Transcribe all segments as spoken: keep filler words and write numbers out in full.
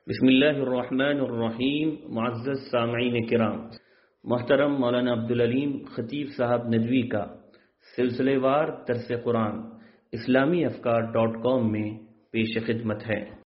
بسم اللہ الرحمن الرحیم. معزز سامعین کرام، محترم مولانا عبدالعلیم خطیب صاحب ندوی کا سلسلے وار درس قرآن اسلامی افکار ڈاٹ کام میں پیش خدمت ہے.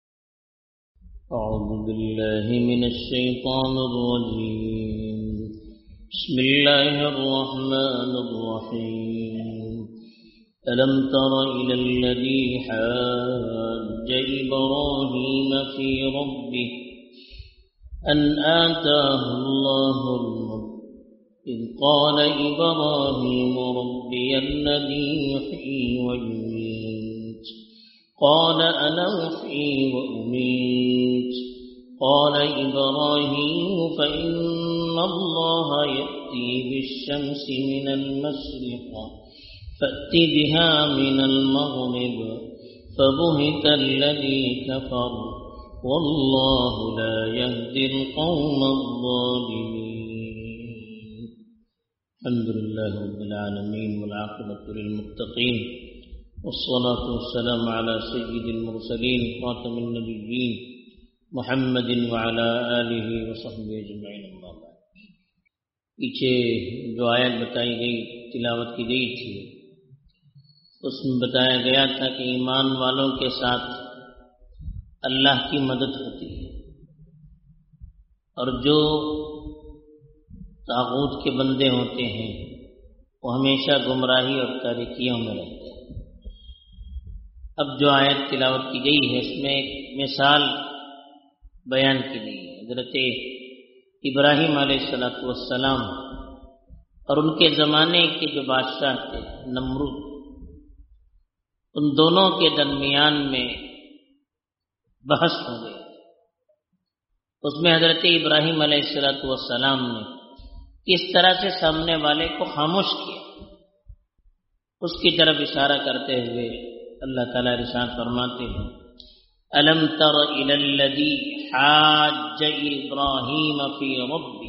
اعوذ باللہ من الشیطان الرجیم. بسم اللہ الرحمن الرحیم. ألم تر إلى الذي حاج إبراهيم في ربه أن آتاه الله الملك إذ قال إبراهيم ربي الذي يحيي ويميت قال أنا أحيي وأميت قال إبراهيم فإن الله يأتي بالشمس من المشرق فأت بها من المغرب فبهت الذي كفر والله لا يهدي القوم الظالمين. الحمد لله رب العالمين والعاقبة للمتقين والصلاة والسلام على سيد المرسلين خاتم النبيين محمد وعلى آله وصحبه أجمعين. أما بعد، پیچھے جو آیت بتائی گئی تلاوت کی گئی تھی اس میں بتایا گیا تھا کہ ایمان والوں کے ساتھ اللہ کی مدد ہوتی ہے اور جو طاغوت کے بندے ہوتے ہیں وہ ہمیشہ گمراہی اور تاریکیوں میں رہتے ہیں. اب جو آیت تلاوت کی گئی ہے اس میں ایک مثال بیان کی گئی ہے. حضرت ابراہیم علیہ الصلوۃ والسلام اور ان کے زمانے کے جو بادشاہ تھے نمرود، ان دونوں کے درمیان میں بحث ہو گئی. اس میں حضرت ابراہیم علیہ الصلوۃ والسلام نے کس طرح سے سامنے والے کو خاموش کیا، اس کی طرف اشارہ کرتے ہوئے اللہ تعالیٰ ارشاد فرماتے ہیں الم تر الی الذی حاج ابراہیم فی ربہ.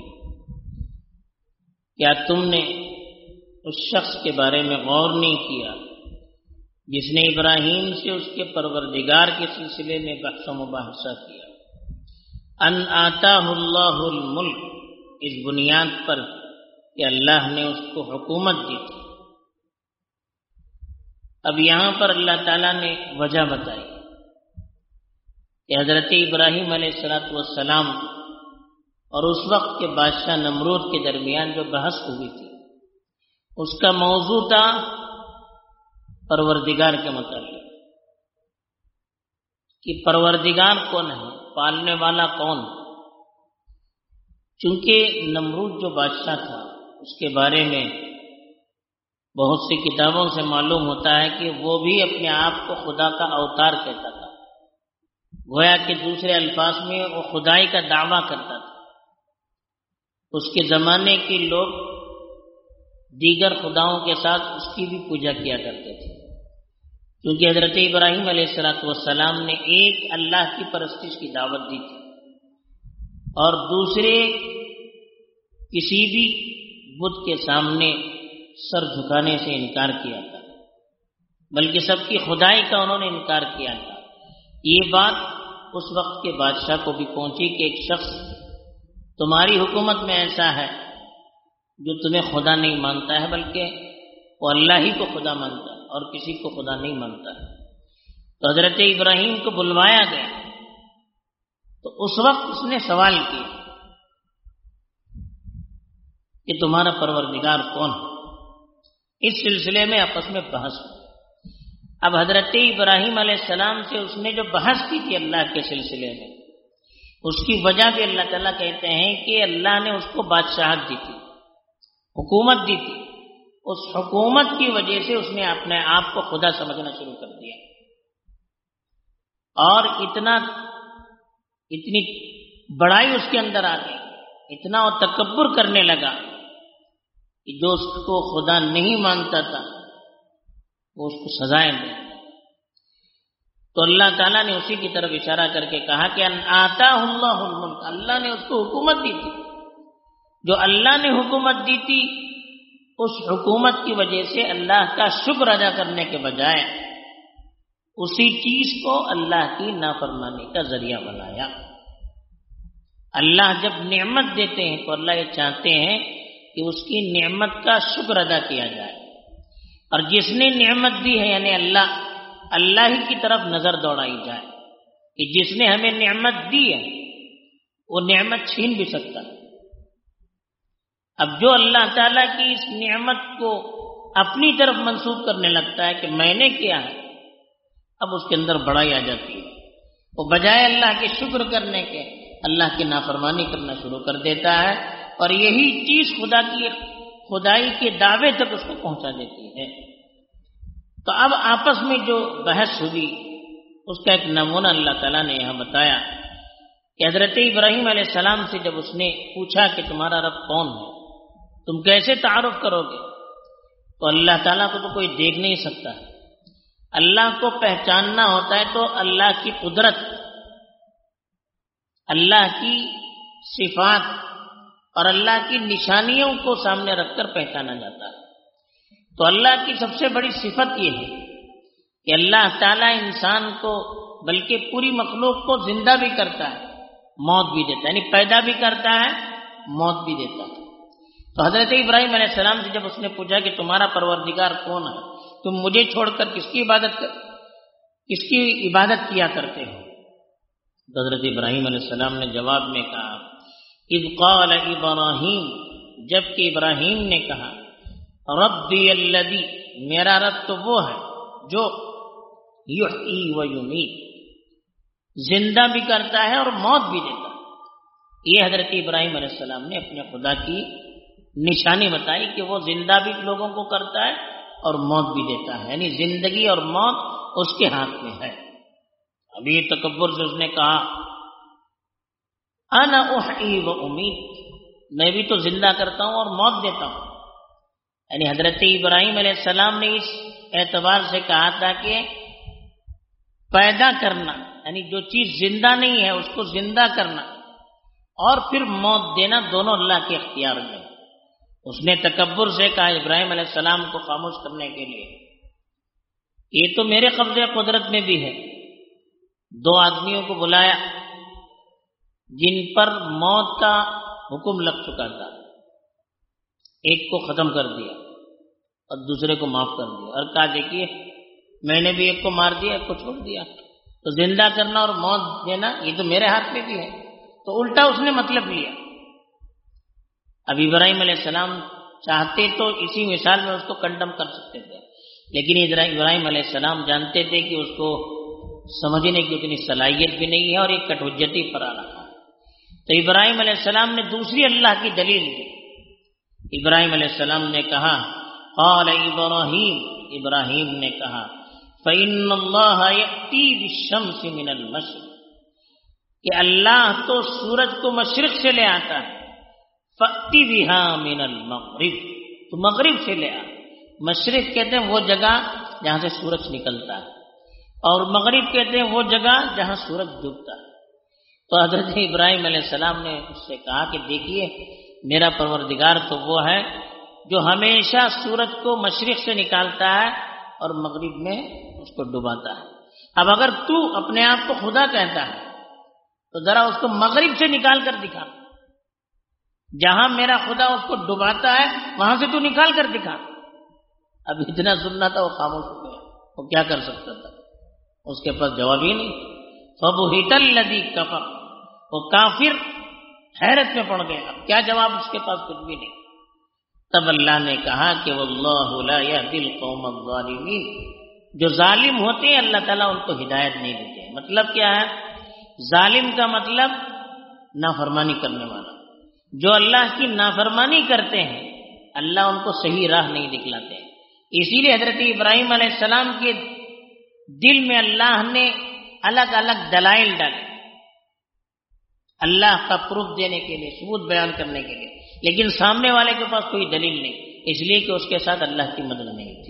کیا تم نے اس شخص کے بارے میں غور نہیں کیا جس نے ابراہیم سے اس کے پروردگار کے سلسلے میں بحث و مباحثہ کیا؟ ان آتاہ اللہ الملک، اس بنیاد پر کہ اللہ نے اس کو حکومت دی تھی. اب یہاں پر اللہ تعالیٰ نے وجہ بتائی کہ حضرت ابراہیم علیہ الصلوۃ والسلام اور اس وقت کے بادشاہ نمرود کے درمیان جو بحث ہوئی تھی اس کا موضوع تھا پروردگار کے متعلق کہ پروردگار کون ہے، پالنے والا کون. چونکہ نمرود جو بادشاہ تھا اس کے بارے میں بہت سی کتابوں سے معلوم ہوتا ہے کہ وہ بھی اپنے آپ کو خدا کا اوتار کہتا تھا، گویا کہ دوسرے الفاظ میں وہ خدائی کا دعویٰ کرتا تھا. اس کے زمانے کے لوگ دیگر خداؤں کے ساتھ اس کی بھی پوجا کیا کرتے تھے، کیونکہ حضرت ابراہیم علیہ الصلوۃ والسلام نے ایک اللہ کی پرستش کی دعوت دی تھی اور دوسرے کسی بھی بت کے سامنے سر جھکانے سے انکار کیا تھا، بلکہ سب کی خدائی کا انہوں نے انکار کیا تھا. یہ بات اس وقت کے بادشاہ کو بھی پہنچی کہ ایک شخص تمہاری حکومت میں ایسا ہے جو تمہیں خدا نہیں مانتا ہے بلکہ وہ اللہ ہی کو خدا مانتا ہے اور کسی کو خدا نہیں مانتا ہے. تو حضرت ابراہیم کو بلوایا گیا تو اس وقت اس نے سوال کیا کہ تمہارا پروردگار کون ہے. اس سلسلے میں آپس میں بحث ہو. اب حضرت ابراہیم علیہ السلام سے اس نے جو بحث کی تھی اللہ کے سلسلے میں اس کی وجہ بھی اللہ تعالیٰ کہتے ہیں کہ اللہ نے اس کو بادشاہت دی تھی، حکومت دی تھی. اس حکومت کی وجہ سے اس نے اپنے آپ کو خدا سمجھنا شروع کر دیا اور اتنا اتنی بڑائی اس کے اندر آ گئی، اتنا وہ تکبر کرنے لگا کہ جو اس کو خدا نہیں مانتا تھا وہ اس کو سزائیں دے. تو اللہ تعالیٰ نے اسی کی طرف اشارہ کر کے کہا کہ ان آتاہ اللہ الملک، اللہ نے اس کو حکومت دی تھی. جو اللہ نے حکومت دی تھی اس حکومت کی وجہ سے اللہ کا شکر ادا کرنے کے بجائے اسی چیز کو اللہ کی نافرمانی کا ذریعہ بنایا. اللہ جب نعمت دیتے ہیں تو اللہ یہ چاہتے ہیں کہ اس کی نعمت کا شکر ادا کیا جائے، اور جس نے نعمت دی ہے یعنی اللہ اللہ ہی کی طرف نظر دوڑائی جائے کہ جس نے ہمیں نعمت دی ہے وہ نعمت چھین بھی سکتا ہے۔ اب جو اللہ تعالیٰ کی اس نعمت کو اپنی طرف منسوب کرنے لگتا ہے کہ میں نے کیا ہے، اب اس کے اندر بڑائی آ جاتی ہے، وہ بجائے اللہ کے شکر کرنے کے اللہ کی نافرمانی کرنا شروع کر دیتا ہے، اور یہی چیز خدا کی خدائی کے دعوے تک اس کو پہنچا دیتی ہے۔ تو اب آپس میں جو بحث ہوئی اس کا ایک نمونہ اللہ تعالیٰ نے یہاں بتایا کہ حضرت ابراہیم علیہ السلام سے جب اس نے پوچھا کہ تمہارا رب کون ہے، تم کیسے تعارف کرو گے، تو اللہ تعالیٰ کو تو کوئی دیکھ نہیں سکتا ہے، اللہ کو پہچاننا ہوتا ہے تو اللہ کی قدرت، اللہ کی صفات اور اللہ کی نشانیوں کو سامنے رکھ کر پہچانا جاتا ہے۔ تو اللہ کی سب سے بڑی صفت یہ ہے کہ اللہ تعالیٰ انسان کو بلکہ پوری مخلوق کو زندہ بھی کرتا ہے، موت بھی دیتا ہے، یعنی پیدا بھی کرتا ہے، موت بھی دیتا ہے۔ تو حضرت ابراہیم علیہ السلام سے جب اس نے پوچھا کہ تمہارا پروردگار کون ہے، تم مجھے چھوڑ کر کس کی عبادت کر کس کی عبادت کیا کرتے ہو، تو حضرت ابراہیم علیہ السلام نے جواب میں کہا اذ قال ابراہیم، جبکہ ابراہیم نے کہا ربی الذی، میرا رب تو وہ ہے جو یحیی و یمیت، زندہ بھی کرتا ہے اور موت بھی دیتا ہے۔ یہ حضرت ابراہیم علیہ السلام نے اپنے خدا کی نشانی بتائی کہ وہ زندہ بھی لوگوں کو کرتا ہے اور موت بھی دیتا ہے، یعنی زندگی اور موت اس کے ہاتھ میں ہے۔ ابھی تکبر سے اس نے کہا انا احیی و امیت، میں بھی تو زندہ کرتا ہوں اور موت دیتا ہوں، یعنی حضرت ابراہیم علیہ السلام نے اس اعتبار سے کہا تھا کہ پیدا کرنا یعنی جو چیز زندہ نہیں ہے اس کو زندہ کرنا اور پھر موت دینا دونوں اللہ کے اختیار میں۔ اس نے تکبر سے کہا ابراہیم علیہ السلام کو خاموش کرنے کے لیے، یہ تو میرے قبضے قدرت میں بھی ہے۔ دو آدمیوں کو بلایا جن پر موت کا حکم لگ چکا تھا، ایک کو ختم کر دیا اور دوسرے کو معاف کر دیا، اور کہا دیکھیے میں نے بھی ایک کو مار دیا ایک کو چھوڑ دیا، تو زندہ کرنا اور موت دینا یہ تو میرے ہاتھ میں بھی ہے۔ تو الٹا اس نے مطلب لیا۔ اب ابراہیم علیہ السلام چاہتے تو اسی مثال میں اس کو کنڈم کر سکتے تھے، لیکن ابراہیم علیہ السلام جانتے تھے کہ اس کو سمجھنے کی اتنی صلاحیت بھی نہیں ہے اور ایک کٹوجتی پر آ رہا ہے۔ تو ابراہیم علیہ السلام نے دوسری اللہ کی دلیل دی۔ ابراہیم علیہ السلام نے کہا قال ابراہیم، ابراہیم نے کہا فإن اللہ یأتی بالشمس من المشرق، کہ اللہ تو سورج کو مشرق سے لے آتا ہے، فأتی بها من المغرب، تو مغرب سے لے آ۔ مشرق کہتے ہیں وہ جگہ جہاں سے سورج نکلتا ہے، اور مغرب کہتے ہیں وہ جگہ جہاں سورج ڈوبتا ہے۔ تو حضرت ابراہیم علیہ السلام نے اس سے کہا کہ دیکھیے میرا پروردگار تو وہ ہے جو ہمیشہ سورج کو مشرق سے نکالتا ہے اور مغرب میں اس کو ڈباتا ہے۔ اب اگر تو اپنے آپ کو خدا کہتا ہے تو ذرا اس کو مغرب سے نکال کر دکھا، جہاں میرا خدا اس کو ڈباتا ہے وہاں سے تو نکال کر دکھا۔ اب اتنا سننا تھا وہ خاموش ہو گیا، وہ کیا کر سکتا تھا، اس کے پاس جواب ہی نہیں۔ فَبُهِتَ الَّذِي كَفَرَ، وہ کافر حیرت میں پڑ گئے، اب کیا جواب، اس کے پاس کچھ بھی نہیں۔ تب اللہ نے کہا کہ وَاللَّهُ لَا يَهْدِي الْقَوْمَ الظَّالِمِينَ، جو ظالم ہوتے ہیں اللہ تعالیٰ ان کو ہدایت نہیں دیتے۔ مطلب کیا ہے، ظالم کا مطلب نافرمانی کرنے والا، جو اللہ کی نافرمانی کرتے ہیں اللہ ان کو صحیح راہ نہیں دکھلاتے۔ اسی لیے حضرت ابراہیم علیہ السلام کے دل میں اللہ نے الگ الگ دلائل ڈالے اللہ کا پروف دینے کے لیے، ثبوت بیان کرنے کے لیے، لیکن سامنے والے کے پاس کوئی دلیل نہیں، اس لیے کہ اس کے ساتھ اللہ کی مدد نہیں تھی۔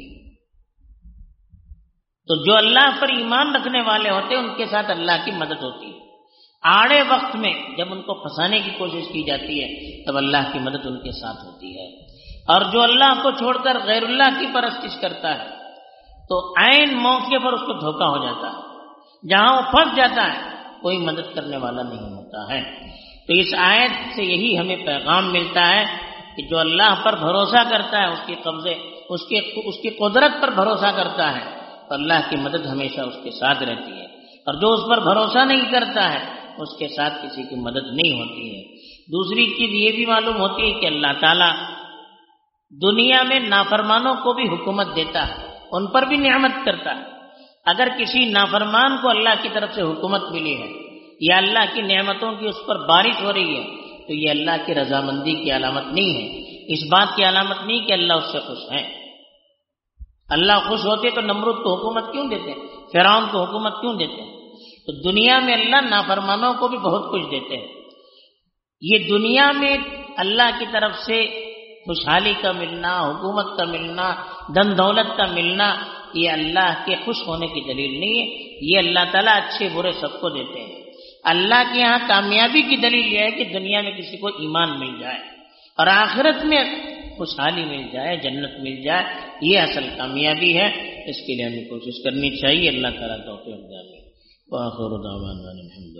تو جو اللہ پر ایمان رکھنے والے ہوتے ہیں ان کے ساتھ اللہ کی مدد ہوتی ہے۔ آڑے وقت میں جب ان کو پھنسانے کی کوشش کی جاتی ہے تب اللہ کی مدد ان کے ساتھ ہوتی ہے، اور جو اللہ کو چھوڑ کر غیر اللہ کی پرستش کرتا ہے تو عین موقع پر اس کو دھوکہ ہو جاتا ہے، جہاں وہ پھنس جاتا ہے کوئی مدد کرنے والا نہیں ہوتا ہے۔ تو اس آیت سے یہی ہمیں پیغام ملتا ہے کہ جو اللہ پر بھروسہ کرتا ہے، اس کے قبضے اس کے اس کی قدرت پر بھروسہ کرتا ہے تو اللہ کی مدد ہمیشہ اس کے ساتھ رہتی ہے، اور جو اس پر بھروسہ نہیں کرتا ہے اس کے ساتھ کسی کی مدد نہیں ہوتی ہے۔ دوسری چیز یہ بھی معلوم ہوتی ہے کہ اللہ تعالیٰ دنیا میں نافرمانوں کو بھی حکومت دیتا ہے، ان پر بھی نعمت کرتا ہے۔ اگر کسی نافرمان کو اللہ کی طرف سے حکومت ملی ہے یا اللہ کی نعمتوں کی اس پر بارش ہو رہی ہے تو یہ اللہ کی رضامندی کی علامت نہیں ہے، اس بات کی علامت نہیں کہ اللہ اس سے خوش ہے۔ اللہ خوش ہوتے تو نمرود کو حکومت کیوں دیتے ہیں، فرعون کو حکومت کیوں دیتے ہیں؟ تو دنیا میں اللہ نافرمانوں کو بھی بہت کچھ دیتے ہیں۔ یہ دنیا میں اللہ کی طرف سے خوشحالی کا ملنا، حکومت کا ملنا، دن دولت کا ملنا، یہ اللہ کے خوش ہونے کی دلیل نہیں ہے، یہ اللہ تعالیٰ اچھے برے سب کو دیتے ہیں۔ اللہ کے ہاں کامیابی کی دلیل یہ ہے کہ دنیا میں کسی کو ایمان مل جائے اور آخرت میں خوشحالی مل جائے، جنت مل جائے، یہ اصل کامیابی ہے۔ اس کے لیے ہمیں کوشش کرنی چاہیے۔ اللہ تعالیٰ توفیق دے۔ وآخر دعوانا الحمد